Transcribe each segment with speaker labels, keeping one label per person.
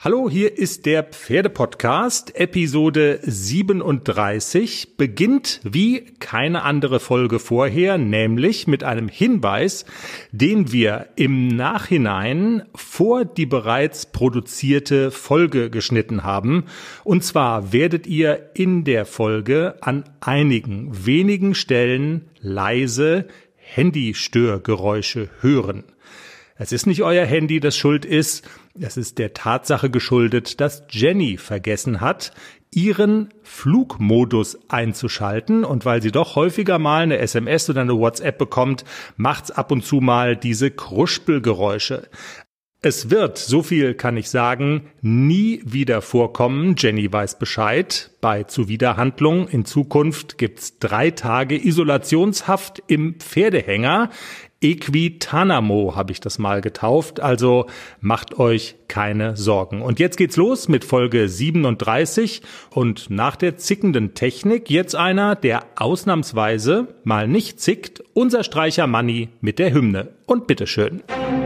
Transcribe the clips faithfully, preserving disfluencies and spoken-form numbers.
Speaker 1: Hallo, hier ist der Pferdepodcast, Episode siebenunddreißig, beginnt wie keine andere Folge vorher, nämlich mit einem Hinweis, den wir im Nachhinein vor die bereits produzierte Folge geschnitten haben. Und zwar werdet ihr in der Folge an einigen wenigen Stellen leise Handystörgeräusche hören. Es ist nicht euer Handy, das schuld ist. Es ist der Tatsache geschuldet, dass Jenny vergessen hat, ihren Flugmodus einzuschalten. Und weil sie doch häufiger mal eine S M S oder eine WhatsApp bekommt, macht's ab und zu mal diese Kruspelgeräusche. Es wird, so viel kann ich sagen, nie wieder vorkommen. Jenny weiß Bescheid. Bei Zuwiderhandlung in Zukunft gibt's drei Tage Isolationshaft im Pferdehänger. Equitanamo habe ich das mal getauft, also macht euch keine Sorgen. Und jetzt geht's los mit Folge siebenunddreißig und nach der zickenden Technik jetzt einer, der ausnahmsweise mal nicht zickt, unser Streicher Manni mit der Hymne. Und bitteschön.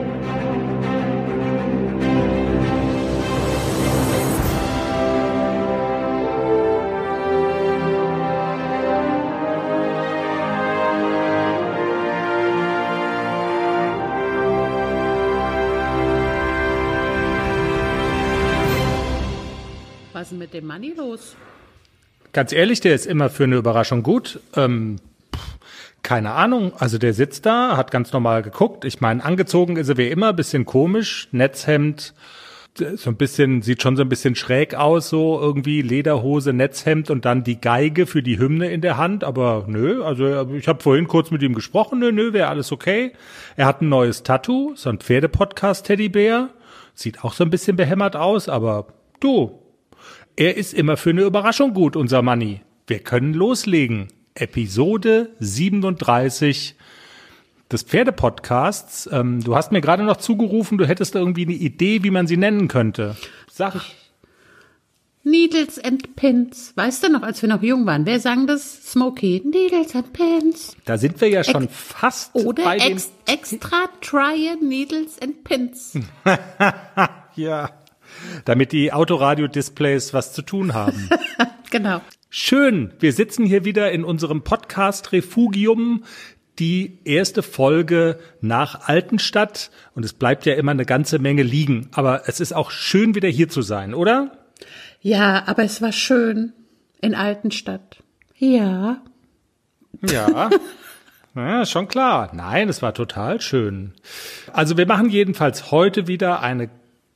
Speaker 2: Was ist denn mit dem Manni los?
Speaker 1: Ganz ehrlich, der ist immer für eine Überraschung gut. Ähm, pff, keine Ahnung, also der sitzt da, hat ganz normal geguckt. Ich meine, angezogen ist er wie immer, bisschen komisch, Netzhemd, so ein bisschen, sieht schon so ein bisschen schräg aus, so irgendwie Lederhose, Netzhemd und dann die Geige für die Hymne in der Hand. Aber nö, also ich habe vorhin kurz mit ihm gesprochen, nö, nö, wäre alles okay. Er hat ein neues Tattoo, so ein Pferdepodcast-Teddybär. Sieht auch so ein bisschen behämmert aus, aber du, er ist immer für eine Überraschung gut, unser Manni. Wir können loslegen. Episode siebenunddreißig des Pferdepodcasts. Ähm, du hast mir gerade noch zugerufen, du hättest irgendwie eine Idee, wie man sie nennen könnte. Sag.
Speaker 2: Needles and Pins. Weißt du noch, als wir noch jung waren, wer sang das? Smokey. Needles and Pins.
Speaker 1: Da sind wir ja schon Ex- fast
Speaker 2: oder
Speaker 1: bei dem...
Speaker 2: Ex- Extra Try Needles and Pins.
Speaker 1: Ja. Damit die Autoradio-Displays was zu tun haben.
Speaker 2: Genau.
Speaker 1: Schön, wir sitzen hier wieder in unserem Podcast Refugium, die erste Folge nach Altenstadt. Und es bleibt ja immer eine ganze Menge liegen. Aber es ist auch schön, wieder hier zu sein, oder?
Speaker 2: Ja, aber es war schön in Altenstadt. Ja.
Speaker 1: Ja. Ja, schon klar. Nein, es war total schön. Also wir machen jedenfalls heute wieder eine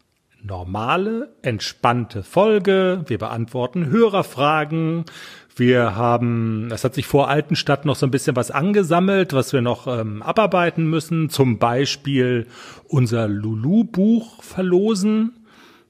Speaker 1: normale, entspannte Folge. Wir beantworten Hörerfragen. Wir haben, es hat sich vor Altenstadt noch so ein bisschen was angesammelt, was wir noch ähm, abarbeiten müssen. Zum Beispiel unser Lulu-Buch verlosen.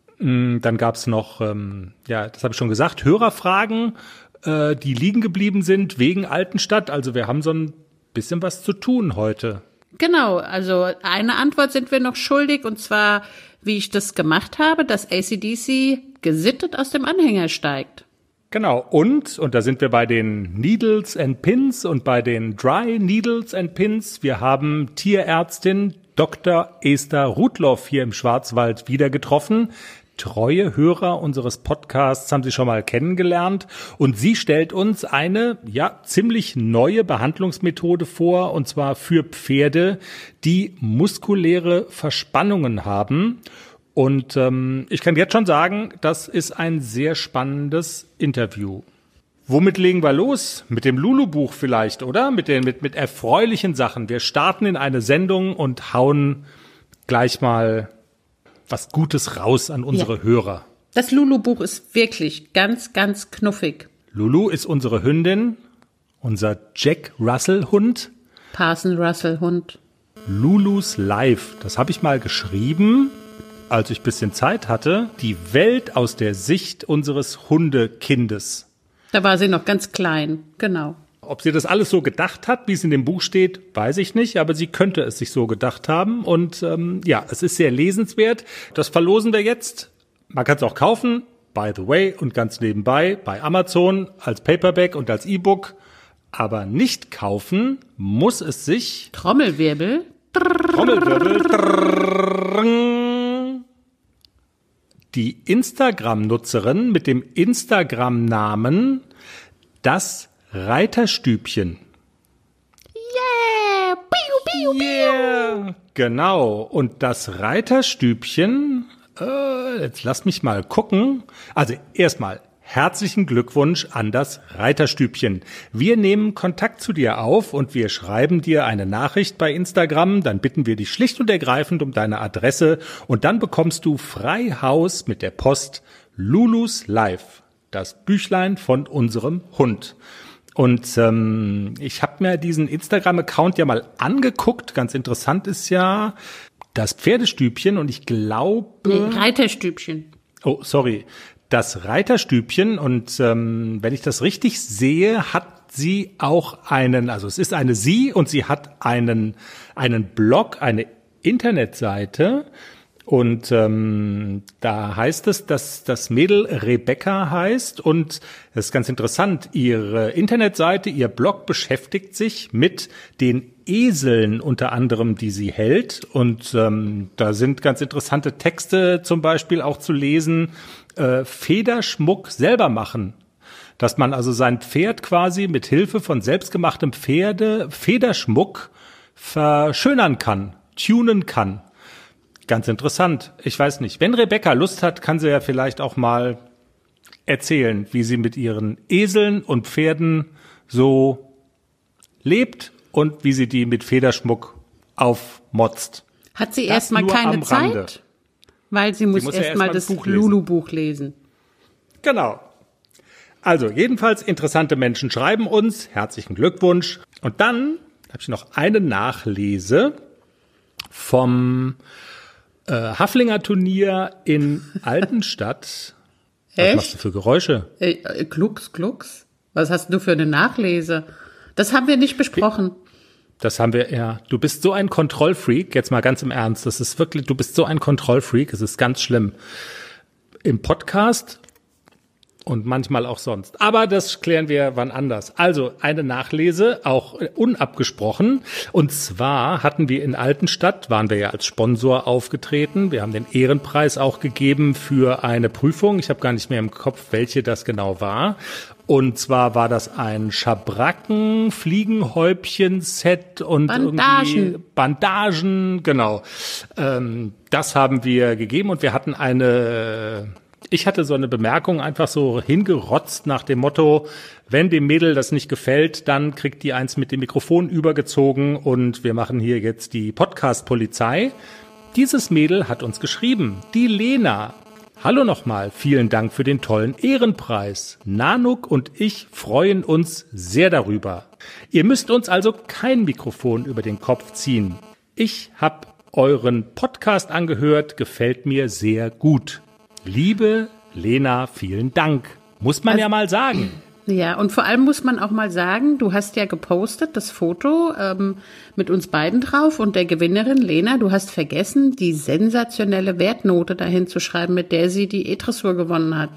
Speaker 1: Dann gab es noch, ähm, ja, das habe ich schon gesagt, Hörerfragen, äh, die liegen geblieben sind wegen Altenstadt. Also wir haben so ein bisschen was zu tun heute.
Speaker 2: Genau, also eine Antwort sind wir noch schuldig, und zwar, wie ich das gemacht habe, dass A C D C gesittet aus dem Anhänger steigt.
Speaker 1: Genau, und, und da sind wir bei den Needles and Pins und bei den Dry Needles and Pins. Wir haben Tierärztin Doktor Esther Rudloff hier im Schwarzwald wieder getroffen. Treue Hörer unseres Podcasts haben Sie schon mal kennengelernt, und sie stellt uns eine, ja, ziemlich neue Behandlungsmethode vor, und zwar für Pferde, die muskuläre Verspannungen haben. Und ähm, ich kann jetzt schon sagen, das ist ein sehr spannendes Interview. Womit legen wir los? Mit dem Lulu-Buch vielleicht, oder? Mit den mit mit erfreulichen Sachen. Wir starten in eine Sendung und hauen gleich mal was Gutes raus an unsere ja. Hörer.
Speaker 2: Das Lulu-Buch ist wirklich ganz, ganz knuffig.
Speaker 1: Lulu ist unsere Hündin, unser Jack Russell-Hund.
Speaker 2: Parson Russell-Hund.
Speaker 1: Lulus Life, das habe ich mal geschrieben, als ich ein bisschen Zeit hatte. Die Welt aus der Sicht unseres Hundekindes.
Speaker 2: Da war sie noch ganz klein, genau.
Speaker 1: Ob sie das alles so gedacht hat, wie es in dem Buch steht, weiß ich nicht, aber sie könnte es sich so gedacht haben. Und ähm, ja, es ist sehr lesenswert. Das verlosen wir jetzt. Man kann es auch kaufen, by the way, und ganz nebenbei bei Amazon als Paperback und als E-Book. Aber nicht kaufen muss es sich...
Speaker 2: Trommelwirbel.
Speaker 1: Trommelwirbel. die Instagram-Nutzerin mit dem Instagram-Namen das Reiterstübchen.
Speaker 2: Yeah! Piu, piu, piu.
Speaker 1: Yeah! Genau. Und das Reiterstübchen, äh, jetzt lass mich mal gucken. Also erstmal herzlichen Glückwunsch an das Reiterstübchen. Wir nehmen Kontakt zu dir auf und wir schreiben dir eine Nachricht bei Instagram. Dann bitten wir dich schlicht und ergreifend um deine Adresse und dann bekommst du frei Haus mit der Post Lulus Life, das Büchlein von unserem Hund. Und ähm, ich habe mir diesen Instagram-Account ja mal angeguckt. Ganz interessant ist ja das Pferdestübchen und ich glaube...
Speaker 2: Nee, Reiterstübchen.
Speaker 1: Oh, sorry. Das Reiterstübchen und ähm, wenn ich das richtig sehe, hat sie auch einen, also es ist eine sie und sie hat einen einen Blog, eine Internetseite und ähm, da heißt es, dass das Mädel Rebecca heißt und das ist ganz interessant, ihre Internetseite, ihr Blog beschäftigt sich mit den Eseln unter anderem, die sie hält und ähm, da sind ganz interessante Texte zum Beispiel auch zu lesen, Äh, Federschmuck selber machen, dass man also sein Pferd quasi mit Hilfe von selbstgemachtem Pferde Federschmuck verschönern kann, tunen kann. Ganz interessant. Ich weiß nicht. Wenn Rebecca Lust hat, kann sie ja vielleicht auch mal erzählen, wie sie mit ihren Eseln und Pferden so lebt und wie sie die mit Federschmuck aufmotzt.
Speaker 2: Hat sie
Speaker 1: Das
Speaker 2: erstmal
Speaker 1: nur
Speaker 2: keine
Speaker 1: am Rande.
Speaker 2: Zeit? Weil sie muss,
Speaker 1: muss ja
Speaker 2: erstmal
Speaker 1: erst mal
Speaker 2: das
Speaker 1: ein Buch lesen.
Speaker 2: Lulu-Buch lesen.
Speaker 1: Genau. Also jedenfalls interessante Menschen schreiben uns. Herzlichen Glückwunsch. Und dann habe ich noch eine Nachlese vom äh, Haflinger Turnier in Altenstadt. Was
Speaker 2: Echt?
Speaker 1: machst du für Geräusche?
Speaker 2: Äh, äh, Glucks, Glucks? Was hast du für eine Nachlese? Das haben wir nicht besprochen.
Speaker 1: Das haben wir, ja. Du bist so ein Kontrollfreak, jetzt mal ganz im Ernst. Das ist wirklich, du bist so ein Kontrollfreak, es ist ganz schlimm. Im Podcast und manchmal auch sonst. Aber das klären wir wann anders. Also eine Nachlese, auch unabgesprochen. Und zwar hatten wir in Altenstadt, waren wir ja als Sponsor aufgetreten. Wir haben den Ehrenpreis auch gegeben für eine Prüfung. Ich habe gar nicht mehr im Kopf, welche das genau war. Und zwar war das ein Schabracken, Fliegenhäubchen-Set und
Speaker 2: Bandagen.
Speaker 1: irgendwie Bandagen, genau. Ähm, das haben wir gegeben und wir hatten eine, ich hatte so eine Bemerkung einfach so hingerotzt nach dem Motto, wenn dem Mädel das nicht gefällt, dann kriegt die eins mit dem Mikrofon übergezogen und wir machen hier jetzt die Podcast-Polizei. Dieses Mädel hat uns geschrieben, die Lena. Hallo nochmal, vielen Dank für den tollen Ehrenpreis. Nanuk und ich freuen uns sehr darüber. Ihr müsst uns also kein Mikrofon über den Kopf ziehen. Ich habe euren Podcast angehört, gefällt mir sehr gut. Liebe Lena, vielen Dank. Muss man
Speaker 2: Also,
Speaker 1: ja mal sagen.
Speaker 2: Ja, und vor allem muss man auch mal sagen, du hast ja gepostet das Foto ähm, mit uns beiden drauf und der Gewinnerin, Lena, du hast vergessen, die sensationelle Wertnote dahin zu schreiben, mit der sie die E-Dressur gewonnen hat.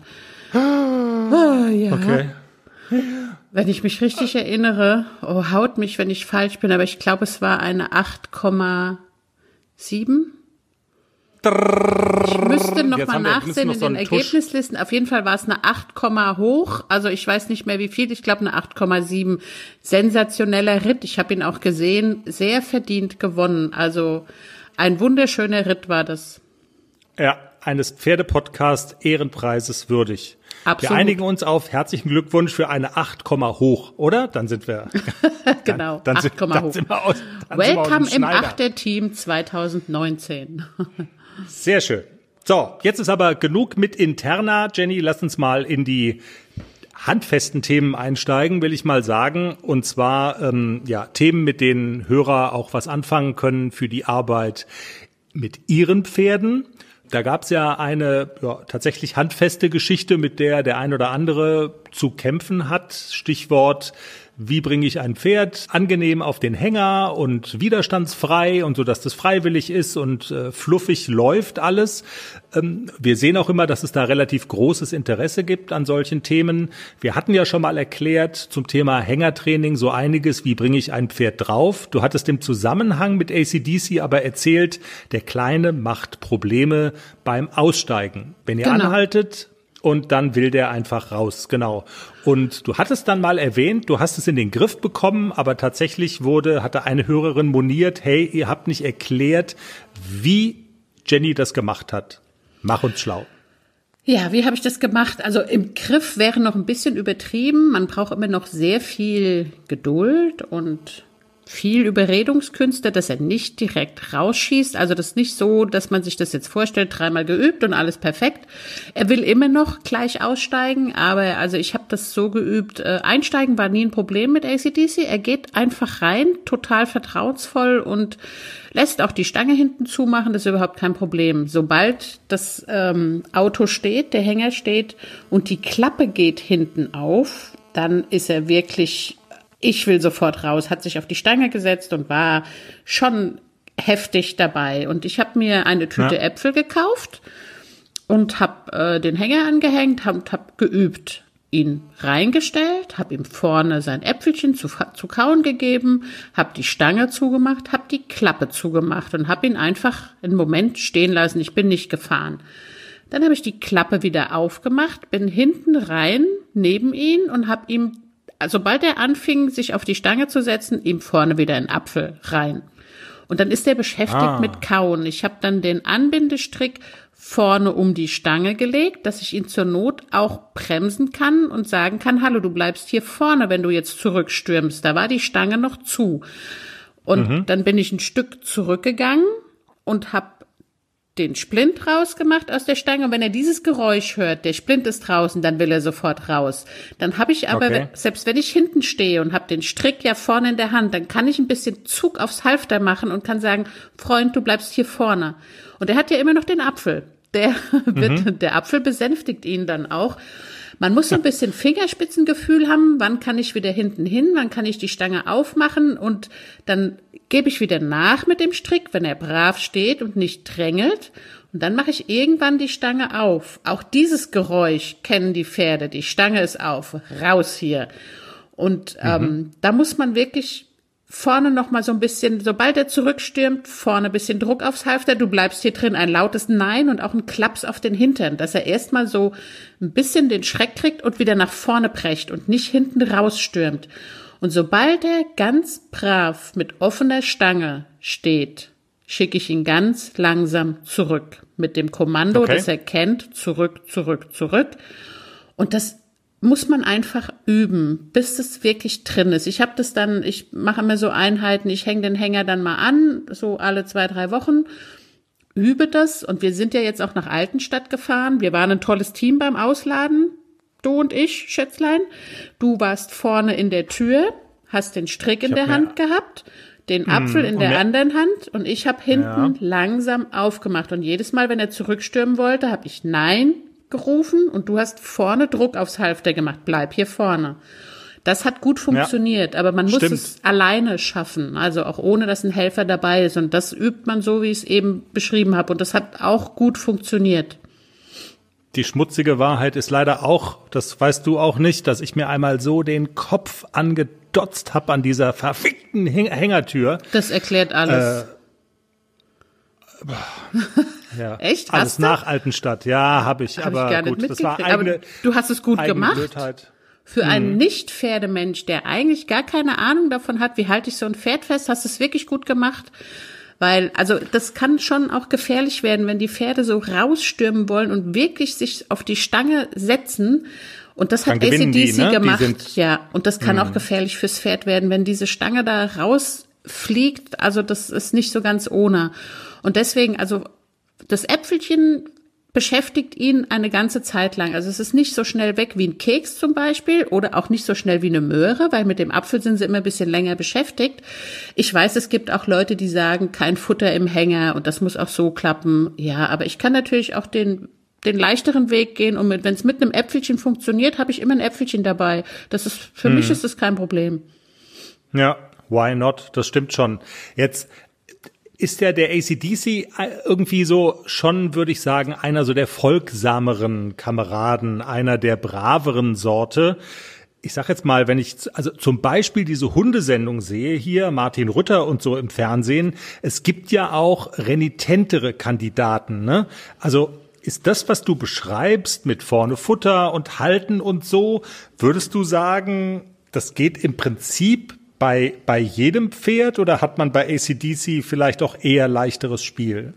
Speaker 2: Ah, ja.
Speaker 1: Okay.
Speaker 2: Wenn ich mich richtig erinnere, oh, haut mich, wenn ich falsch bin, aber ich glaube, es war eine acht Komma sieben. Ich müsste noch
Speaker 1: Jetzt
Speaker 2: mal
Speaker 1: haben wir- müssen
Speaker 2: nachsehen
Speaker 1: noch
Speaker 2: in
Speaker 1: so
Speaker 2: den
Speaker 1: einen Tusch.
Speaker 2: Ergebnislisten. Auf jeden Fall war es eine acht, hoch. Also ich weiß nicht mehr wie viel. Ich glaube eine acht Komma sieben. Sensationeller Ritt. Ich habe ihn auch gesehen. Sehr verdient gewonnen. Also ein wunderschöner Ritt war das.
Speaker 1: Ja, eines Pferdepodcast Ehrenpreises würdig.
Speaker 2: Absolut.
Speaker 1: Wir einigen uns auf herzlichen Glückwunsch für eine acht, hoch, oder? Dann sind wir
Speaker 2: Genau,
Speaker 1: dann, dann sind,
Speaker 2: acht Komma
Speaker 1: dann
Speaker 2: hoch.
Speaker 1: sind wir aus, dann sind wir aus
Speaker 2: Welcome
Speaker 1: dem
Speaker 2: im
Speaker 1: Schneider.
Speaker 2: Achter-Team zwanzig neunzehn.
Speaker 1: Sehr schön. So, jetzt ist aber genug mit Interna. Jenny, lass uns mal in die handfesten Themen einsteigen, will ich mal sagen. Und zwar ähm, ja Themen, mit denen Hörer auch was anfangen können für die Arbeit mit ihren Pferden. Da gab's ja eine ja, tatsächlich handfeste Geschichte, mit der der ein oder andere zu kämpfen hat. Stichwort wie bringe ich ein Pferd angenehm auf den Hänger und widerstandsfrei und so, dass das freiwillig ist und äh, fluffig läuft alles. Ähm, wir sehen auch immer, dass es da relativ großes Interesse gibt an solchen Themen. Wir hatten ja schon mal erklärt zum Thema Hängertraining so einiges, wie bringe ich ein Pferd drauf. Du hattest im Zusammenhang mit A C D C aber erzählt, der Kleine macht Probleme beim Aussteigen. Wenn ihr
Speaker 2: Genau.
Speaker 1: anhaltet und dann will der einfach raus, genau. Und du hattest dann mal erwähnt, du hast es in den Griff bekommen, aber tatsächlich wurde, hatte eine Hörerin moniert, hey, ihr habt nicht erklärt, wie Jenny das gemacht hat. Mach uns schlau.
Speaker 2: Ja, wie habe ich das gemacht? Also im Griff wäre noch ein bisschen übertrieben. Man braucht immer noch sehr viel Geduld und viel Überredungskünste, dass er nicht direkt rausschießt. Also das ist nicht so, dass man sich das jetzt vorstellt, dreimal geübt und alles perfekt. Er will immer noch gleich aussteigen, aber also ich habe das so geübt. Äh, einsteigen war nie ein Problem mit A C D C. Er geht einfach rein, total vertrauensvoll und lässt auch die Stange hinten zumachen. Das ist überhaupt kein Problem. Sobald das ähm, Auto steht, der Hänger steht und die Klappe geht hinten auf, dann ist er wirklich... Ich will sofort raus, hat sich auf die Stange gesetzt und war schon heftig dabei. Und ich habe mir eine Tüte ja. Äpfel gekauft und habe äh, den Hänger angehängt und habe geübt. Ihn reingestellt, habe ihm vorne sein Äpfelchen zu, zu kauen gegeben, habe die Stange zugemacht, habe die Klappe zugemacht und habe ihn einfach einen Moment stehen lassen. Ich bin nicht gefahren. Dann habe ich die Klappe wieder aufgemacht, bin hinten rein neben ihn und habe ihm sobald er anfing, sich auf die Stange zu setzen, ihm vorne wieder einen Apfel rein. Und dann ist er beschäftigt ah. mit Kauen. Ich habe dann den Anbindestrick vorne um die Stange gelegt, dass ich ihn zur Not auch bremsen kann und sagen kann, hallo, du bleibst hier vorne, wenn du jetzt zurückstürmst. Da war die Stange noch zu. Und mhm. dann bin ich ein Stück zurückgegangen und habe den Splint rausgemacht aus der Stange. Und wenn er dieses Geräusch hört, der Splint ist draußen, dann will er sofort raus. Dann habe ich aber, okay. selbst wenn ich hinten stehe und habe den Strick ja vorne in der Hand, dann kann ich ein bisschen Zug aufs Halfter machen und kann sagen, Freund, du bleibst hier vorne. Und er hat ja immer noch den Apfel. Der, wird, mhm. der Apfel besänftigt ihn dann auch. Man muss so ein bisschen Fingerspitzengefühl haben, wann kann ich wieder hinten hin, wann kann ich die Stange aufmachen und dann gebe ich wieder nach mit dem Strick, wenn er brav steht und nicht drängelt. Und dann mache ich irgendwann die Stange auf. Auch dieses Geräusch kennen die Pferde. Die Stange ist auf, raus hier. Und ähm, mhm. da muss man wirklich vorne noch mal so ein bisschen, sobald er zurückstürmt, vorne ein bisschen Druck aufs Halfter, du bleibst hier drin, ein lautes Nein und auch ein Klaps auf den Hintern, dass er erstmal so ein bisschen den Schreck kriegt und wieder nach vorne brecht und nicht hinten rausstürmt. Und sobald er ganz brav mit offener Stange steht, schicke ich ihn ganz langsam zurück. Mit dem Kommando, okay. das er kennt, zurück, zurück, zurück. Und das muss man einfach üben, bis das wirklich drin ist. Ich habe das dann, ich mache immer so Einheiten, ich hänge den Hänger dann mal an, so alle zwei, drei Wochen, übe das. Und wir sind ja jetzt auch nach Altenstadt gefahren. Wir waren ein tolles Team beim Ausladen. Du und ich, Schätzlein, du warst vorne in der Tür, hast den Strick in der Hand gehabt, den Apfel in der anderen Hand und ich habe hinten ja. langsam aufgemacht. Und jedes Mal, wenn er zurückstürmen wollte, habe ich Nein gerufen und du hast vorne Druck aufs Halfter gemacht. Bleib hier vorne. Das hat gut funktioniert, ja, aber man muss stimmt. es alleine schaffen, also auch ohne, dass ein Helfer dabei ist. Und das übt man so, wie ich es eben beschrieben habe. Und das hat auch gut funktioniert.
Speaker 1: Die schmutzige Wahrheit ist leider auch, das weißt du auch nicht, dass ich mir einmal so den Kopf angedotzt habe an dieser verfickten Häng- Hängertür.
Speaker 2: Das erklärt alles.
Speaker 1: Äh, ja.
Speaker 2: Echt?
Speaker 1: Alles
Speaker 2: hast
Speaker 1: nach Altenstadt. Ja, habe ich.
Speaker 2: Hab
Speaker 1: aber
Speaker 2: ich gar
Speaker 1: gut,
Speaker 2: nicht
Speaker 1: das war
Speaker 2: mitgekriegt.
Speaker 1: eigene,
Speaker 2: aber du hast es gut gemacht.
Speaker 1: Blödheit.
Speaker 2: Für
Speaker 1: hm.
Speaker 2: einen Nicht-Pferdemensch, der eigentlich gar keine Ahnung davon hat, wie halte ich so ein Pferd fest, hast du es wirklich gut gemacht. Weil, also das kann schon auch gefährlich werden, wenn die Pferde so rausstürmen wollen und wirklich sich auf die Stange setzen. Und das hat A C D C ne? gemacht. Ja, und das kann mh. auch gefährlich fürs Pferd werden, wenn diese Stange da rausfliegt. Also das ist nicht so ganz ohne. Und deswegen, also das Äpfelchen beschäftigt ihn eine ganze Zeit lang. Also es ist nicht so schnell weg wie ein Keks zum Beispiel oder auch nicht so schnell wie eine Möhre, weil mit dem Apfel sind sie immer ein bisschen länger beschäftigt. Ich weiß, es gibt auch Leute, die sagen, kein Futter im Hänger und das muss auch so klappen. Ja, aber ich kann natürlich auch den den leichteren Weg gehen und wenn es mit einem Äpfelchen funktioniert, habe ich immer ein Äpfelchen dabei. Das ist, für hm. mich ist das kein Problem.
Speaker 1: Ja, why not? Das stimmt schon. Jetzt ist ja der A C D C irgendwie so schon, würde ich sagen, einer so der folgsameren Kameraden, einer der braveren Sorte. Ich sag jetzt mal, wenn ich also zum Beispiel diese Hundesendung sehe hier, Martin Rütter und so im Fernsehen, es gibt ja auch renitentere Kandidaten, ne? Also ist das, was du beschreibst mit vorne Futter und Halten und so, würdest du sagen, das geht im Prinzip bei bei jedem Pferd oder hat man bei A C D C vielleicht auch eher leichteres Spiel?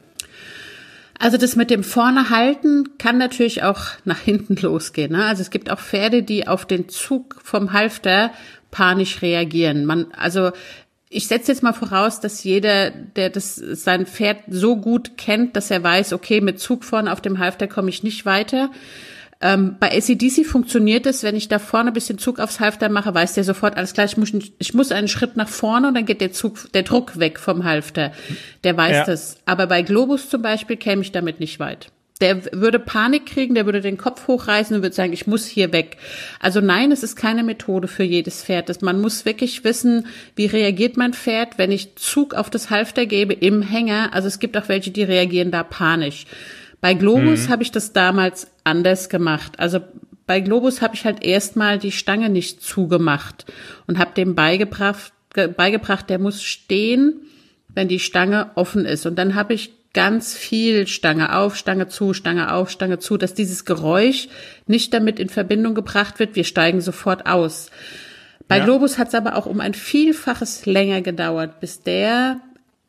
Speaker 2: Also das mit dem vorne halten kann natürlich auch nach hinten losgehen, ne? Also es gibt auch Pferde, die auf den Zug vom Halfter panisch reagieren. Man, also ich setze jetzt mal voraus, dass jeder, der das sein Pferd so gut kennt, dass er weiß, okay, mit Zug vorne auf dem Halfter komme ich nicht weiter. Ähm, bei A C D C funktioniert es, wenn ich da vorne ein bisschen Zug aufs Halfter mache, weiß der sofort, alles klar, ich muss, ich muss einen Schritt nach vorne und dann geht der Zug, der Druck weg vom Halfter. Der weiß ja. das. Aber bei Globus zum Beispiel käme ich damit nicht weit. Der würde Panik kriegen, der würde den Kopf hochreißen und würde sagen, ich muss hier weg. Also nein, es ist keine Methode für jedes Pferd. Das, man muss wirklich wissen, wie reagiert mein Pferd, wenn ich Zug auf das Halfter gebe im Hänger. Also es gibt auch welche, die reagieren da panisch. Bei Globus mhm. habe ich das damals anders gemacht. Also bei Globus habe ich halt erstmal die Stange nicht zugemacht und habe dem beigebracht, beigebracht, der muss stehen, wenn die Stange offen ist. Und dann habe ich ganz viel Stange auf, Stange zu, Stange auf, Stange zu, dass dieses Geräusch nicht damit in Verbindung gebracht wird, wir steigen sofort aus. Bei ja. Globus hat es aber auch um ein Vielfaches länger gedauert, bis der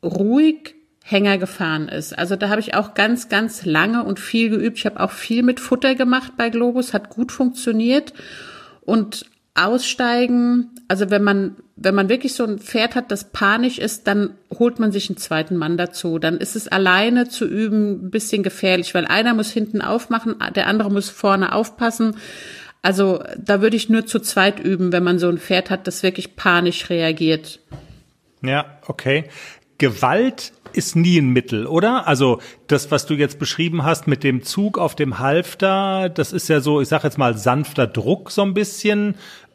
Speaker 2: ruhig Hänger gefahren ist. Also da habe ich auch ganz, ganz lange und viel geübt. Ich habe auch viel mit Futter gemacht bei Globus, hat gut funktioniert. Und aussteigen, also wenn man, wenn man wirklich so ein Pferd hat, das panisch ist, dann holt man sich einen zweiten Mann dazu. Dann ist es alleine zu üben ein bisschen gefährlich, weil einer muss hinten aufmachen, der andere muss vorne aufpassen. Also da würde ich nur zu zweit üben, wenn man so ein Pferd hat, das wirklich panisch reagiert.
Speaker 1: Ja, okay. Gewalt ist nie ein Mittel, oder? Also das, was du jetzt beschrieben hast mit dem Zug auf dem Halfter, das ist ja so, ich sag jetzt mal sanfter Druck so ein bisschen,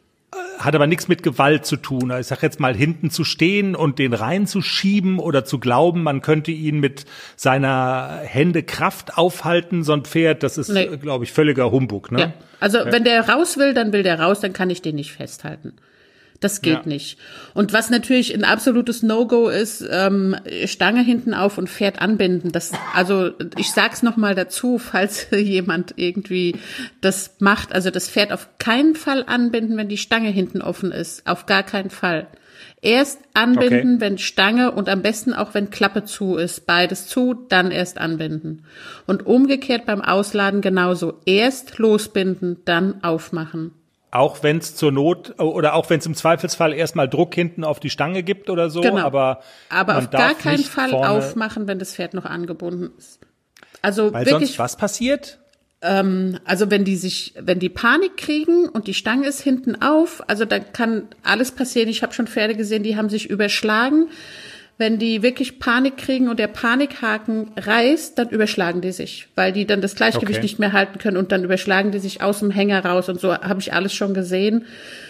Speaker 1: hat aber nichts mit Gewalt zu tun. Ich sag jetzt mal hinten zu stehen und den reinzuschieben oder zu glauben, man könnte ihn mit seiner Hände Kraft aufhalten, so ein Pferd, das ist, nee. glaube ich, völliger Humbug. Ne?
Speaker 2: Ja. Also ja. wenn der raus will, dann will der raus, dann kann ich den nicht festhalten. Das geht ja. nicht. Und was natürlich ein absolutes No-Go ist, ähm, Stange hinten auf und Pferd anbinden. Das, also ich sag's noch mal dazu, falls jemand irgendwie das macht. Also das Pferd auf keinen Fall anbinden, wenn die Stange hinten offen ist. Auf gar keinen Fall. Erst anbinden, okay. wenn Stange und am besten auch, wenn Klappe zu ist. Beides zu, dann erst anbinden. Und umgekehrt beim Ausladen genauso. Erst losbinden, dann aufmachen.
Speaker 1: Auch wenn es zur Not oder auch wenn es im Zweifelsfall erstmal Druck hinten auf die Stange gibt oder so,
Speaker 2: genau.
Speaker 1: aber
Speaker 2: aber
Speaker 1: man
Speaker 2: auf gar
Speaker 1: darf
Speaker 2: keinen
Speaker 1: nicht
Speaker 2: Fall
Speaker 1: vorne
Speaker 2: aufmachen, wenn das Pferd noch angebunden ist. Also
Speaker 1: weil
Speaker 2: wirklich,
Speaker 1: sonst was passiert?
Speaker 2: Ähm, also wenn die sich, wenn die Panik kriegen und die Stange ist hinten auf, also da kann alles passieren. Ich habe schon Pferde gesehen, die haben sich überschlagen. Wenn die wirklich Panik kriegen und der Panikhaken reißt, dann überschlagen die sich, weil die dann das Gleichgewicht okay. nicht mehr halten können und dann überschlagen die sich aus dem Hänger raus und so habe ich alles schon gesehen.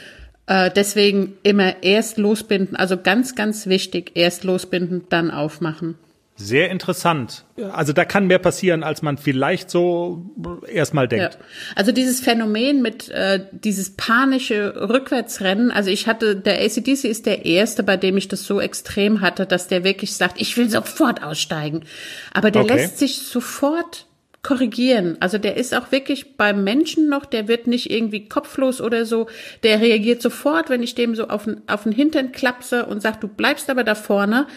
Speaker 2: Äh, deswegen immer erst losbinden, also ganz, ganz wichtig, erst losbinden, dann aufmachen.
Speaker 1: Sehr interessant. Also da kann mehr passieren, als man vielleicht so erstmal denkt.
Speaker 2: Ja. Also dieses Phänomen mit äh, dieses panische Rückwärtsrennen, also ich hatte, der A C D C ist der erste, bei dem ich das so extrem hatte, dass der wirklich sagt, ich will sofort aussteigen. Aber der okay. lässt sich sofort korrigieren. Also der ist auch wirklich beim Menschen noch, der wird nicht irgendwie kopflos oder so, der reagiert sofort, wenn ich dem so auf den, auf den Hintern klapse und sage, du bleibst aber da vorne.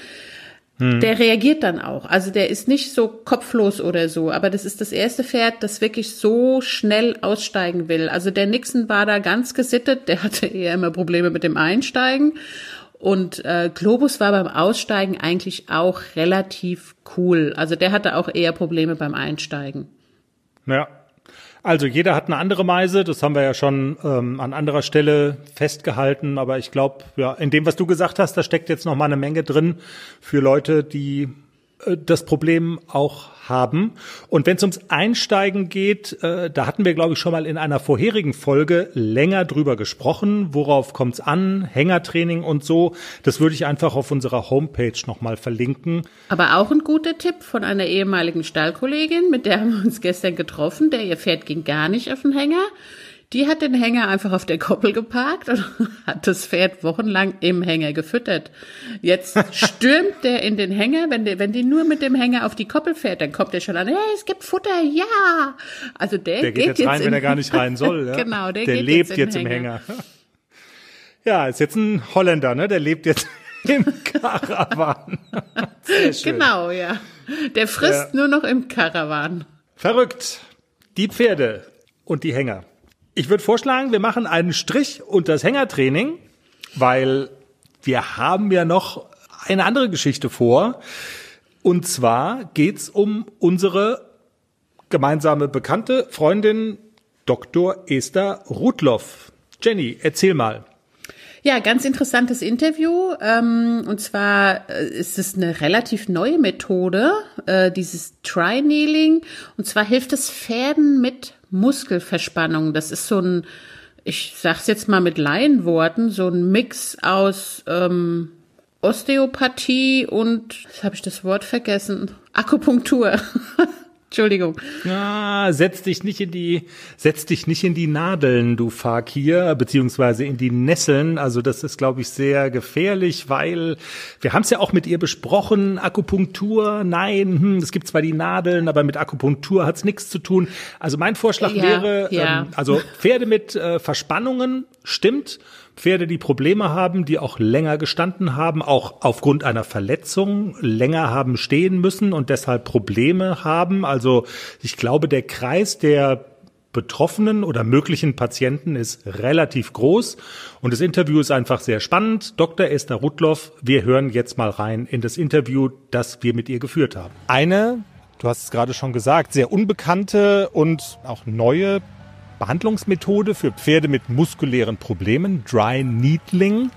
Speaker 2: Der reagiert dann auch. Also der ist nicht so kopflos oder so. Aber das ist das erste Pferd, das wirklich so schnell aussteigen will. Also der Nixon war da ganz gesittet. Der hatte eher immer Probleme mit dem Einsteigen. Und äh, Globus war beim Aussteigen eigentlich auch relativ cool. Also der hatte auch eher Probleme beim Einsteigen.
Speaker 1: Ja. Also jeder hat eine andere Meise, das haben wir ja schon ähm, an anderer Stelle festgehalten, aber ich glaube, ja, in dem, was du gesagt hast, da steckt jetzt noch mal eine Menge drin für Leute, die das Problem auch haben. Und wenn es ums Einsteigen geht, äh, da hatten wir, glaube ich, schon mal in einer vorherigen Folge länger drüber gesprochen. Worauf kommt es an? Hängertraining und so. Das würde ich einfach auf unserer Homepage nochmal verlinken.
Speaker 2: Aber auch ein guter Tipp von einer ehemaligen Stallkollegin, mit der haben wir uns gestern getroffen. Der ihr Pferd ging gar nicht auf den Hänger. Die hat den Hänger einfach auf der Koppel geparkt und hat das Pferd wochenlang im Hänger gefüttert. Jetzt stürmt der in den Hänger, wenn, der, wenn die nur mit dem Hänger auf die Koppel fährt, dann kommt der schon an, hey, es gibt Futter, ja. Also der,
Speaker 1: der geht, geht jetzt rein, wenn er gar nicht rein soll. Ja?
Speaker 2: Genau, der,
Speaker 1: der
Speaker 2: geht
Speaker 1: lebt
Speaker 2: jetzt,
Speaker 1: jetzt im Hänger. Hänger. Ja, ist jetzt ein Holländer, ne? Der lebt jetzt im Karawan. Sehr schön.
Speaker 2: Genau, ja. Der frisst ja. nur noch im Karawan.
Speaker 1: Verrückt. Die Pferde und die Hänger. Ich würde vorschlagen, wir machen einen Strich unter das Hängertraining, weil wir haben ja noch eine andere Geschichte vor. Und zwar geht's um unsere gemeinsame Bekannte, Freundin Doktor Esther Rudloff. Jenny, erzähl mal.
Speaker 2: Ja, ganz interessantes Interview. Ähm, und zwar ist es eine relativ neue Methode, äh, dieses Tri-Kneeling. Und zwar hilft es Pferden mit Muskelverspannung. Das ist so ein, ich sag's jetzt mal mit Laienworten, so ein Mix aus ähm, Osteopathie und, jetzt habe ich das Wort vergessen, Akupunktur. Entschuldigung.
Speaker 1: Ah, setz dich nicht in die, setz dich nicht in die Nadeln, du Fakir, beziehungsweise in die Nesseln. Also das ist, glaube ich, sehr gefährlich, weil wir haben es ja auch mit ihr besprochen. Akupunktur, nein, hm, es gibt zwar die Nadeln, aber mit Akupunktur hat's nichts zu tun. Also mein Vorschlag
Speaker 2: ja,
Speaker 1: wäre,
Speaker 2: ja.
Speaker 1: Ähm, also Pferde mit äh, Verspannungen, stimmt. Pferde, die Probleme haben, die auch länger gestanden haben, auch aufgrund einer Verletzung länger haben stehen müssen und deshalb Probleme haben. Also ich glaube, der Kreis der Betroffenen oder möglichen Patienten ist relativ groß und das Interview ist einfach sehr spannend. Doktor Esther Rudloff, wir hören jetzt mal rein in das Interview, das wir mit ihr geführt haben. Eine, du hast es gerade schon gesagt, sehr unbekannte und auch neue Behandlungsmethode für Pferde mit muskulären Problemen, Dry Needling.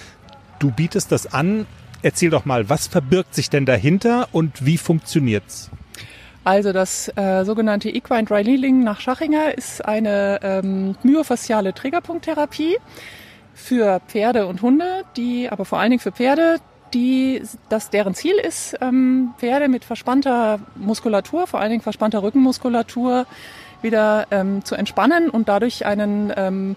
Speaker 1: Du bietest das an. Erzähl doch mal, was verbirgt sich denn dahinter und wie funktioniert's?
Speaker 3: Also das äh, sogenannte Equine Dry Needling nach Schachinger ist eine ähm, myofasziale Triggerpunkttherapie für Pferde und Hunde, die, aber vor allen Dingen für Pferde, die, das deren Ziel ist, ähm, Pferde mit verspannter Muskulatur, vor allen Dingen verspannter Rückenmuskulatur, wieder ähm, zu entspannen und dadurch einen ähm,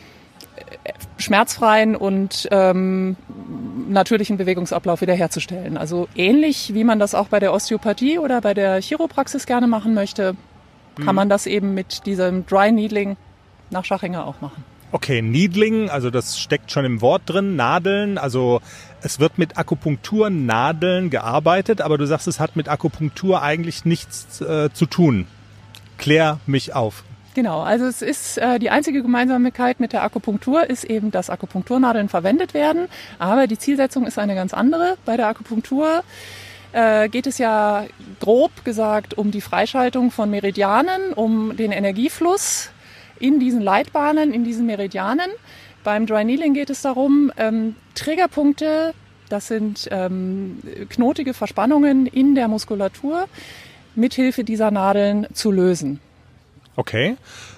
Speaker 3: schmerzfreien und ähm, natürlichen Bewegungsablauf wiederherzustellen. Also ähnlich wie man das auch bei der Osteopathie oder bei der Chiropraxis gerne machen möchte, kann mhm. man das eben mit diesem Dry Needling nach Schachinger auch machen.
Speaker 1: Okay, Needling, also das steckt schon im Wort drin, Nadeln, also es wird mit Akupunkturnadeln gearbeitet, aber du sagst, es hat mit Akupunktur eigentlich nichts äh, zu tun. Klär mich auf.
Speaker 3: Genau, also es ist äh, die einzige Gemeinsamkeit mit der Akupunktur ist eben, dass Akupunkturnadeln verwendet werden, aber die Zielsetzung ist eine ganz andere. Bei der Akupunktur äh, geht es ja grob gesagt um die Freischaltung von Meridianen, um den Energiefluss in diesen Leitbahnen, in diesen Meridianen. Beim Dry Needling geht es darum, ähm, Triggerpunkte, das sind ähm, knotige Verspannungen in der Muskulatur, mithilfe dieser Nadeln zu lösen.
Speaker 1: Okay.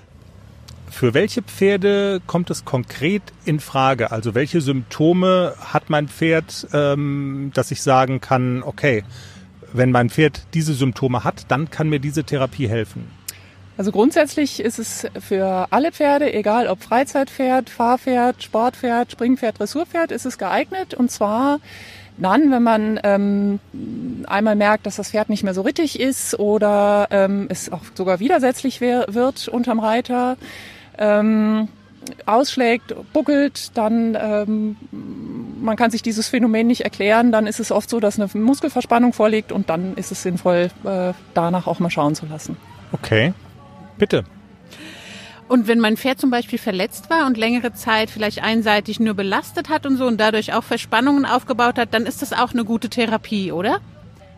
Speaker 1: Für welche Pferde kommt es konkret in Frage? Also welche Symptome hat mein Pferd, ähm, dass ich sagen kann, okay, wenn mein Pferd diese Symptome hat, dann kann mir diese Therapie helfen?
Speaker 3: Also grundsätzlich ist es für alle Pferde, egal ob Freizeitpferd, Fahrpferd, Sportpferd, Springpferd, Dressurpferd, ist es geeignet. Und zwar dann, wenn man ähm, einmal merkt, dass das Pferd nicht mehr so rittig ist oder ähm, es auch sogar widersetzlich wär, wird unterm Reiter, ähm, ausschlägt, buckelt, dann ähm, man kann sich dieses Phänomen nicht erklären, dann ist es oft so, dass eine Muskelverspannung vorliegt und dann ist es sinnvoll, äh, danach auch mal schauen zu lassen.
Speaker 1: Okay, bitte.
Speaker 2: Und wenn mein Pferd zum Beispiel verletzt war und längere Zeit vielleicht einseitig nur belastet hat und so und dadurch auch Verspannungen aufgebaut hat, dann ist das auch eine gute Therapie, oder?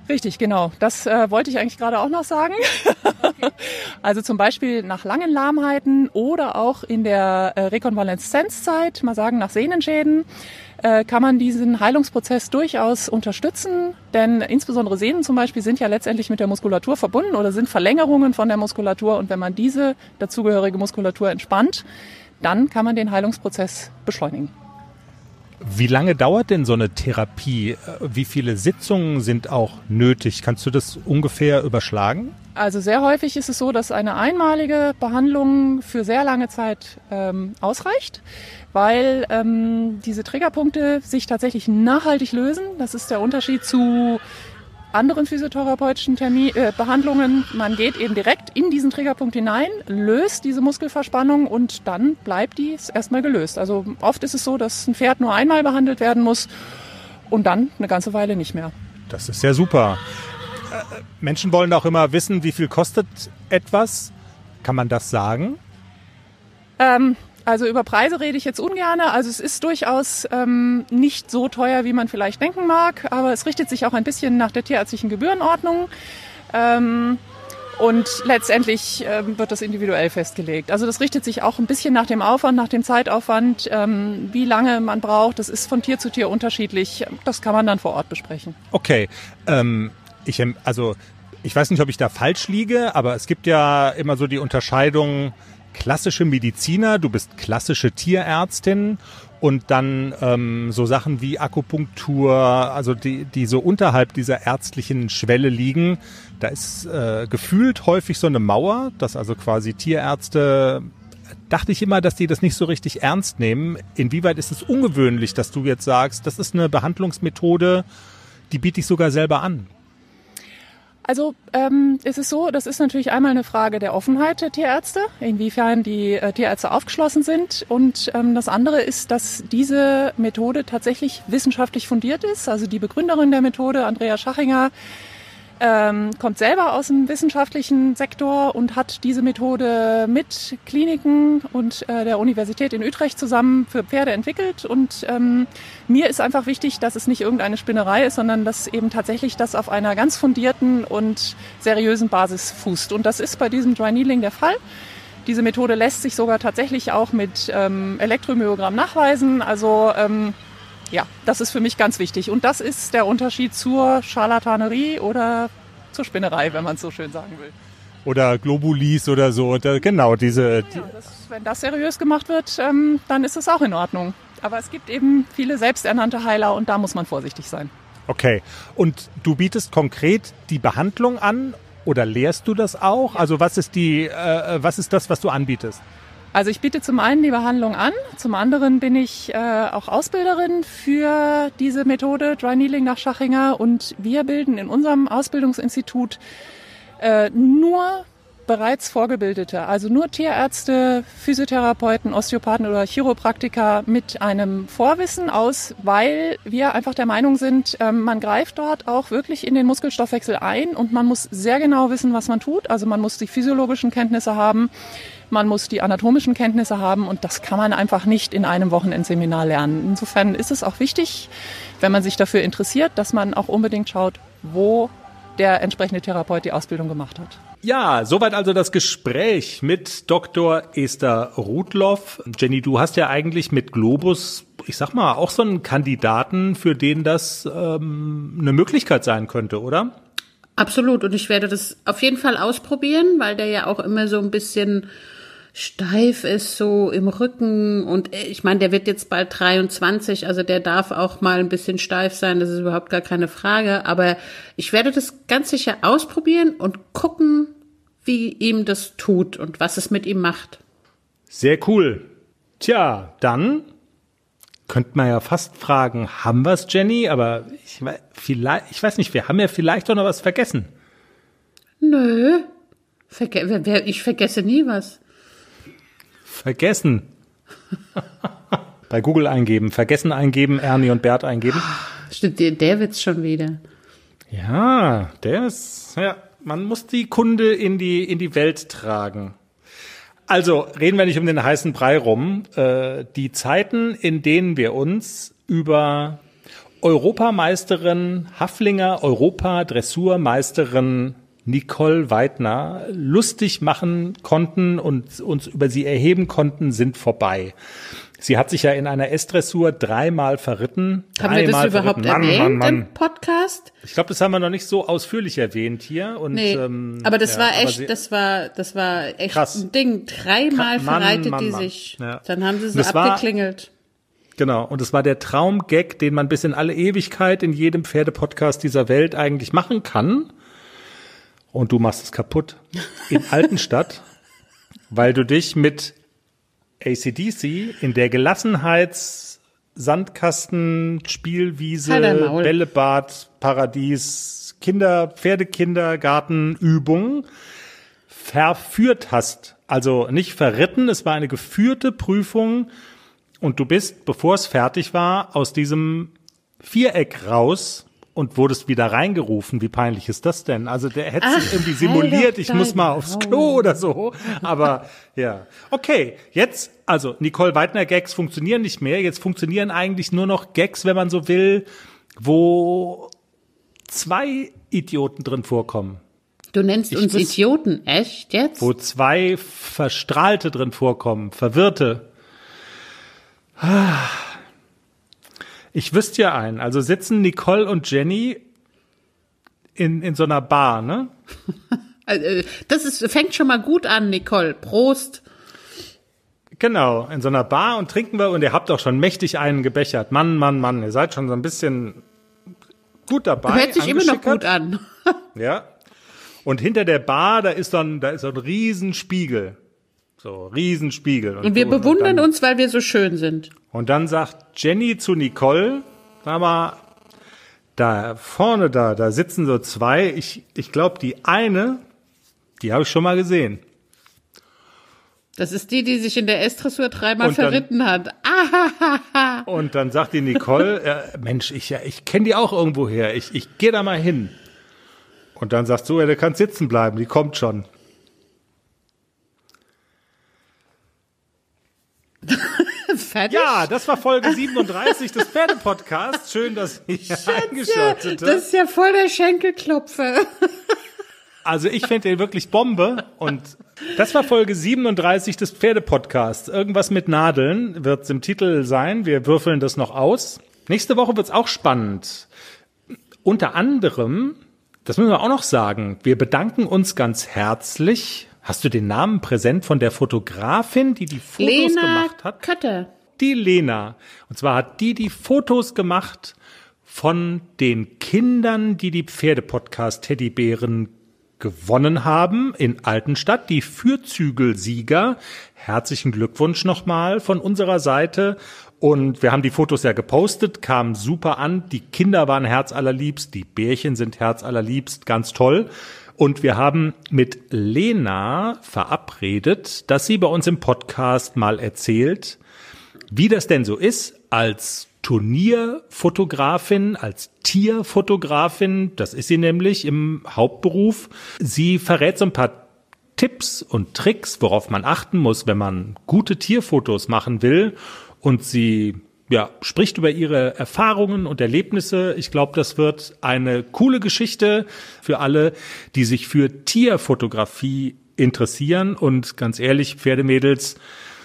Speaker 3: Richtig, genau. Das äh, wollte ich eigentlich gerade auch noch sagen. Okay. Also zum Beispiel nach langen Lahmheiten oder auch in der äh, Rekonvaleszenzzeit, mal sagen nach Sehnenschäden, äh, kann man diesen Heilungsprozess durchaus unterstützen. Denn insbesondere Sehnen zum Beispiel sind ja letztendlich mit der Muskulatur verbunden oder sind Verlängerungen von der Muskulatur. Und wenn man diese dazugehörige Muskulatur entspannt, dann kann man den Heilungsprozess beschleunigen.
Speaker 1: Wie lange dauert denn so eine Therapie? Wie viele Sitzungen sind auch nötig? Kannst du das ungefähr überschlagen?
Speaker 3: Also sehr häufig ist es so, dass eine einmalige Behandlung für sehr lange Zeit ähm, ausreicht, weil ähm, diese Triggerpunkte sich tatsächlich nachhaltig lösen. Das ist der Unterschied zu anderen physiotherapeutischen Termin, äh, Behandlungen. Man geht eben direkt in diesen Triggerpunkt hinein, löst diese Muskelverspannung und dann bleibt die erstmal gelöst. Also oft ist es so, dass ein Pferd nur einmal behandelt werden muss und dann eine ganze Weile nicht mehr.
Speaker 1: Das ist ja super. Äh, Menschen wollen auch immer wissen, wie viel kostet etwas. Kann man das sagen?
Speaker 3: Ähm, Also über Preise rede ich jetzt ungern. Also es ist durchaus ähm, nicht so teuer, wie man vielleicht denken mag, aber es richtet sich auch ein bisschen nach der tierärztlichen Gebührenordnung. Ähm, und letztendlich ähm, wird das individuell festgelegt. Also das richtet sich auch ein bisschen nach dem Aufwand, nach dem Zeitaufwand, ähm, wie lange man braucht. Das ist von Tier zu Tier unterschiedlich. Das kann man dann vor Ort besprechen.
Speaker 1: Okay, ähm, ich, also ich weiß nicht, ob ich da falsch liege, aber es gibt ja immer so die Unterscheidung, klassische Mediziner, du bist klassische Tierärztin und dann ähm, so Sachen wie Akupunktur, also die, die so unterhalb dieser ärztlichen Schwelle liegen. Da ist äh, gefühlt häufig so eine Mauer, dass also quasi Tierärzte, dachte ich immer, dass die das nicht so richtig ernst nehmen. Inwieweit ist es ungewöhnlich, dass du jetzt sagst, das ist eine Behandlungsmethode, die biete ich sogar selber an?
Speaker 3: Also ähm, es ist so, das ist natürlich einmal eine Frage der Offenheit der Tierärzte, inwiefern die äh, Tierärzte aufgeschlossen sind. Und ähm, das andere ist, dass diese Methode tatsächlich wissenschaftlich fundiert ist. Also die Begründerin der Methode, Andrea Schachinger, ähm, kommt selber aus dem wissenschaftlichen Sektor und hat diese Methode mit Kliniken und äh, der Universität in Utrecht zusammen für Pferde entwickelt. Und ähm, mir ist einfach wichtig, dass es nicht irgendeine Spinnerei ist, sondern dass eben tatsächlich das auf einer ganz fundierten und seriösen Basis fußt. Und das ist bei diesem Dry Needling der Fall. Diese Methode lässt sich sogar tatsächlich auch mit ähm, Elektromyogramm nachweisen. Also ähm, ja, das ist für mich ganz wichtig. Und das ist der Unterschied zur Scharlatanerie oder zur Spinnerei, wenn man es so schön sagen will.
Speaker 1: Oder Globulis oder so. Da, genau, diese.
Speaker 3: Ja, das, wenn das seriös gemacht wird, ähm, dann ist es auch in Ordnung. Aber es gibt eben viele selbsternannte Heiler und da muss man vorsichtig sein.
Speaker 1: Okay. Und du bietest konkret die Behandlung an oder lehrst du das auch? Ja. Also was ist die, äh, was ist das, was du anbietest?
Speaker 3: Also ich biete zum einen die Behandlung an, zum anderen bin ich äh, auch Ausbilderin für diese Methode Dry Needling nach Schachinger und wir bilden in unserem Ausbildungsinstitut äh, nur bereits Vorgebildete, also nur Tierärzte, Physiotherapeuten, Osteopathen oder Chiropraktiker mit einem Vorwissen aus, weil wir einfach der Meinung sind, äh, man greift dort auch wirklich in den Muskelstoffwechsel ein und man muss sehr genau wissen, was man tut. Also man muss die physiologischen Kenntnisse haben, man muss die anatomischen Kenntnisse haben und das kann man einfach nicht in einem Wochenendseminar lernen. Insofern ist es auch wichtig, wenn man sich dafür interessiert, dass man auch unbedingt schaut, wo der entsprechende Therapeut die Ausbildung gemacht hat.
Speaker 1: Ja, soweit also das Gespräch mit Doktor Esther Rudloff. Jenny, du hast ja eigentlich mit Globus, ich sag mal, auch so einen Kandidaten, für den das ähm, eine Möglichkeit sein könnte, oder?
Speaker 2: Absolut. Und ich werde das auf jeden Fall ausprobieren, weil der ja auch immer so ein bisschen steif ist, so im Rücken. Und ich meine, der wird jetzt bald dreiundzwanzig, also der darf auch mal ein bisschen steif sein, das ist überhaupt gar keine Frage. Aber ich werde das ganz sicher ausprobieren und gucken, wie ihm das tut und was es mit ihm macht.
Speaker 1: Sehr cool. Tja, dann könnte man ja fast fragen, haben wir es, Jenny? Aber ich, vielleicht, ich weiß nicht, wir haben ja vielleicht doch noch was vergessen.
Speaker 2: Nö, Verge- ich vergesse nie was.
Speaker 1: Vergessen. Bei Google eingeben, vergessen eingeben, Ernie und Bert eingeben.
Speaker 2: Stimmt, der, der Witz schon wieder.
Speaker 1: Ja, der ist, ja, man muss die Kunde in die, in die Welt tragen. Also, reden wir nicht um den heißen Brei rum. Äh, die Zeiten, in denen wir uns über Europameisterin, Haflinger Europa-Dressurmeisterin Nicole Weidner lustig machen konnten und uns über sie erheben konnten, sind vorbei. Sie hat sich ja in einer S-Dressur dreimal verritten.
Speaker 2: Haben wir das überhaupt
Speaker 1: Mann,
Speaker 2: erwähnt
Speaker 1: Mann, Mann.
Speaker 2: im Podcast?
Speaker 1: Ich glaube, das haben wir noch nicht so ausführlich erwähnt hier. Und,
Speaker 2: nee,
Speaker 1: ähm,
Speaker 2: aber das
Speaker 1: ja,
Speaker 2: war
Speaker 1: aber
Speaker 2: echt,
Speaker 1: sie,
Speaker 2: das war, das war echt
Speaker 1: krass.
Speaker 2: ein Ding. Dreimal
Speaker 1: Mann,
Speaker 2: verreitet
Speaker 1: Mann,
Speaker 2: die
Speaker 1: Mann.
Speaker 2: sich.
Speaker 1: Ja.
Speaker 2: Dann haben sie so
Speaker 1: Das war-
Speaker 2: abgeklingelt.
Speaker 1: Genau, und es war der Traumgag, den man bis in alle Ewigkeit in jedem Pferdepodcast dieser Welt eigentlich machen kann. Und du machst es kaputt. In Altenstadt, weil du dich mit A C D C in der Gelassenheits-, Sandkasten, Spielwiese,
Speaker 2: Halt dein Maul.
Speaker 1: Bällebad, Paradies, Kinder, Pferdekindergartenübung verführt hast. Also nicht verritten, es war eine geführte Prüfung und du bist, bevor es fertig war, aus diesem Viereck raus und wurdest wieder reingerufen. Wie peinlich ist das denn? Also der hätte sich
Speaker 2: Ach,
Speaker 1: irgendwie
Speaker 2: halt
Speaker 1: simuliert,
Speaker 2: doch
Speaker 1: ich muss
Speaker 2: dein
Speaker 1: mal aufs
Speaker 2: Maul.
Speaker 1: Klo oder so. Aber ja, okay, jetzt, also Nicole Weidner-Gags funktionieren nicht mehr. Jetzt funktionieren eigentlich nur noch Gags, wenn man so will, wo zwei Idioten drin vorkommen.
Speaker 2: Du nennst
Speaker 1: Ich
Speaker 2: uns
Speaker 1: wüs-
Speaker 2: Idioten, echt jetzt?
Speaker 1: Wo zwei Verstrahlte drin vorkommen, Verwirrte. Ich wüsste ja einen. Also sitzen Nicole und Jenny in, in so einer Bar, ne?
Speaker 2: Also, das ist, fängt schon mal gut an, Nicole. Prost.
Speaker 1: Genau, in so einer Bar und trinken wir und ihr habt auch schon mächtig einen gebechert. Mann, Mann, Mann, ihr seid schon so ein bisschen gut dabei.
Speaker 2: Hört sich immer noch
Speaker 1: angeschickert.
Speaker 2: gut an.
Speaker 1: Ja. Und hinter der Bar, da ist so ein, da ist so ein Riesenspiegel. So, Riesenspiegel.
Speaker 2: Und wir
Speaker 1: so,
Speaker 2: bewundern
Speaker 1: dann,
Speaker 2: uns, weil wir so schön sind.
Speaker 1: Und dann sagt Jenny zu Nicole, sag mal, da vorne da, da sitzen so zwei. Ich, ich glaube, die eine, die habe ich schon mal gesehen.
Speaker 2: Das ist die, die sich in der S-Dressur dreimal
Speaker 1: Und dann-
Speaker 2: verritten hat. Ah,
Speaker 1: Und dann sagt die Nicole, äh, Mensch, ich, ja, ich kenne die auch irgendwo her. Ich, ich gehe da mal hin. Und dann sagst du, ja, du kannst sitzen bleiben, die kommt schon.
Speaker 2: fertig?
Speaker 1: Ja, das war Folge siebenunddreißig des Pferdepodcasts. Schön, dass ihr eingeschaltet
Speaker 2: Das
Speaker 1: habt.
Speaker 2: ist ja voll der Schenkelklopfer.
Speaker 1: Also ich finde den wirklich Bombe. Und das war Folge siebenunddreißig des Pferdepodcasts. Irgendwas mit Nadeln wird es im Titel sein. Wir würfeln das noch aus. Nächste Woche wird es auch spannend. Unter anderem, das müssen wir auch noch sagen, wir bedanken uns ganz herzlich. Hast du den Namen präsent von der Fotografin, die die Fotos
Speaker 2: Lena
Speaker 1: gemacht hat?
Speaker 2: Kötter.
Speaker 1: Die Lena. Und zwar hat die die Fotos gemacht von den Kindern, die die Pferdepodcast-Teddybären gewonnen haben in Altenstadt, die Fürzügelsieger. Herzlichen Glückwunsch nochmal von unserer Seite. Und wir haben die Fotos ja gepostet, kamen super an. Die Kinder waren herzallerliebst, die Bärchen sind herzallerliebst, ganz toll. Und wir haben mit Lena verabredet, dass sie bei uns im Podcast mal erzählt, wie das denn so ist als Turnierfotografin, als Tierfotografin, das ist sie nämlich im Hauptberuf. Sie verrät so ein paar Tipps und Tricks, worauf man achten muss, wenn man gute Tierfotos machen will. Und sie ja, spricht über ihre Erfahrungen und Erlebnisse. Ich glaube, das wird eine coole Geschichte für alle, die sich für Tierfotografie interessieren. Und ganz ehrlich, Pferdemädels,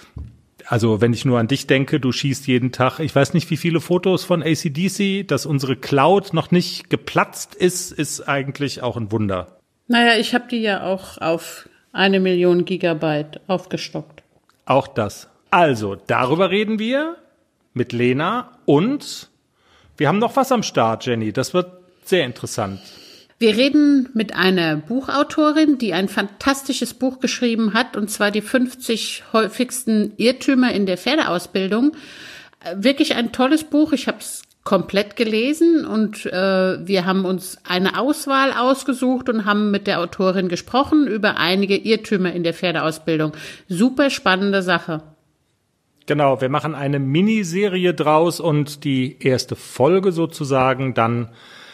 Speaker 1: also wenn ich nur an dich denke, du schießt jeden Tag, ich weiß nicht, wie viele Fotos von A C D C, dass unsere Cloud noch nicht geplatzt ist, ist eigentlich auch ein Wunder.
Speaker 2: Naja, ich habe die ja auch auf eine Million Gigabyte aufgestockt.
Speaker 1: Auch das. Also, darüber reden wir mit Lena und wir haben noch was am Start, Jenny. Das wird sehr interessant.
Speaker 2: Wir reden mit einer Buchautorin, die ein fantastisches Buch geschrieben hat, und zwar die fünfzig häufigsten Irrtümer in der Pferdeausbildung. Wirklich ein tolles Buch. Ich habe es komplett gelesen und äh, wir haben uns eine Auswahl ausgesucht und haben mit der Autorin gesprochen über einige Irrtümer in der Pferdeausbildung. Super spannende Sache.
Speaker 1: Genau, wir machen eine Miniserie draus und die erste Folge sozusagen dann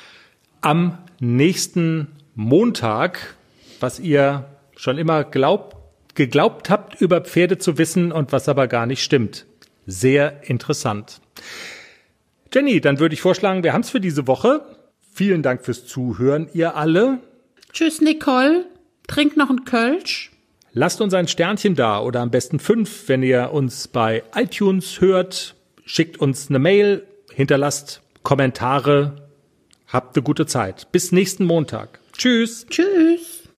Speaker 1: am nächsten Montag, was ihr schon immer glaubt, geglaubt habt, über Pferde zu wissen und was aber gar nicht stimmt. Sehr interessant. Jenny, dann würde ich vorschlagen, wir haben es für diese Woche. Vielen Dank fürs Zuhören, ihr alle.
Speaker 2: Tschüss, Nicole. Trink noch ein Kölsch.
Speaker 1: Lasst uns ein Sternchen da oder am besten fünf, wenn ihr uns bei iTunes hört. Schickt uns eine Mail, hinterlasst Kommentare. Habt eine gute Zeit. Bis nächsten Montag. Tschüss.
Speaker 2: Tschüss.